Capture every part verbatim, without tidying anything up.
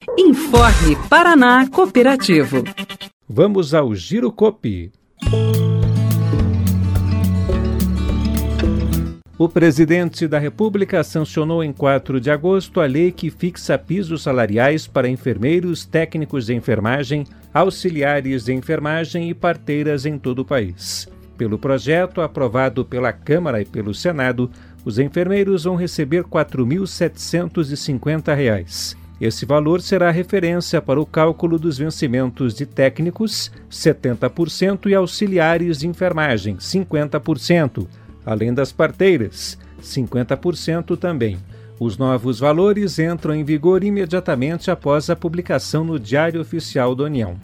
Informe Paraná Cooperativo. Vamos ao Giro Coop. O presidente da República sancionou em quatro de agosto a lei que fixa pisos salariais para enfermeiros, técnicos de enfermagem, auxiliares de enfermagem e parteiras em todo o país. Pelo projeto, aprovado pela Câmara e pelo Senado, os enfermeiros vão receber quatro mil setecentos e cinquenta reais. Esse valor será referência para o cálculo dos vencimentos de técnicos, setenta por cento, e auxiliares de enfermagem, cinquenta por cento. Além das parteiras, cinquenta por cento também. Os novos valores entram em vigor imediatamente após a publicação no Diário Oficial da União.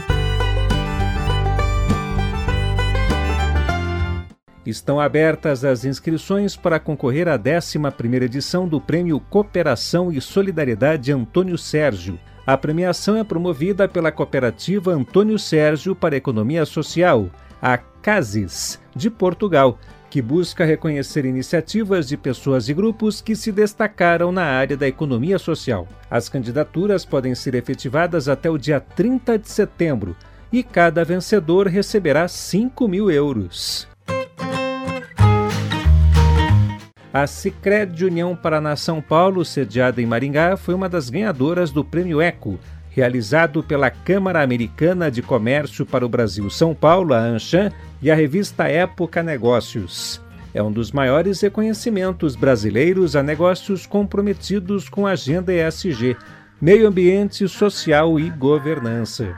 Estão abertas as inscrições para concorrer à décima primeira edição do Prêmio Cooperação e Solidariedade Antônio Sérgio. A premiação é promovida pela Cooperativa Antônio Sérgio para a Economia Social, a CASES, de Portugal, que busca reconhecer iniciativas de pessoas e grupos que se destacaram na área da economia social. As candidaturas podem ser efetivadas até o dia trinta de setembro e cada vencedor receberá cinco mil euros. A Sicredi União Paraná São Paulo, sediada em Maringá, foi uma das ganhadoras do Prêmio Eco, realizado pela Câmara Americana de Comércio para o Brasil São Paulo, a AmCham, e a revista Época Negócios. É um dos maiores reconhecimentos brasileiros a negócios comprometidos com a agenda E S G, meio ambiente, social e governança.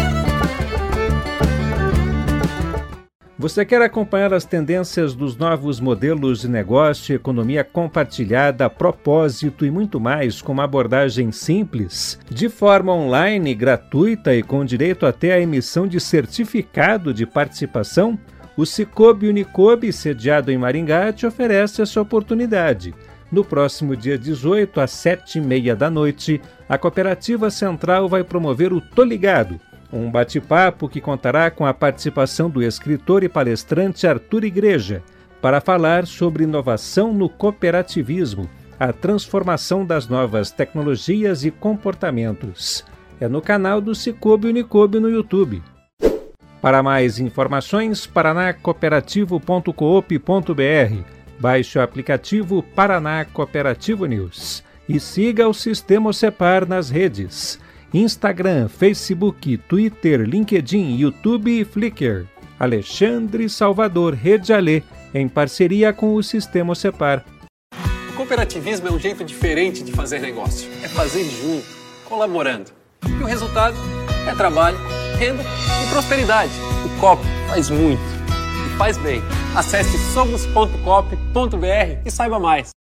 Você quer acompanhar as tendências dos novos modelos de negócio, economia compartilhada, propósito e muito mais com uma abordagem simples, de forma online, gratuita e com direito até à emissão de certificado de participação? O Cicobi Unicobi, sediado em Maringá, te oferece essa oportunidade. No próximo dia dezoito, às sete e meia da noite, a Cooperativa Central vai promover o Tô Ligado, um bate-papo que contará com a participação do escritor e palestrante Arthur Igreja, para falar sobre inovação no cooperativismo, a transformação das novas tecnologias e comportamentos. É no canal do Cicobi Unicobi no YouTube. Para mais informações, paraná cooperativo ponto coop ponto br. Baixe o aplicativo Paraná Cooperativo News e siga o Sistema Cepar nas redes Instagram, Facebook, Twitter, LinkedIn, YouTube e Flickr. Alexandre Salvador, Rede Alê, em parceria com o Sistema Cepar. O cooperativismo é um jeito diferente de fazer negócio. É fazer junto, colaborando. E o resultado é trabalho, renda e prosperidade. O Coop faz muito e faz bem. Acesse somos ponto coop ponto br e saiba mais.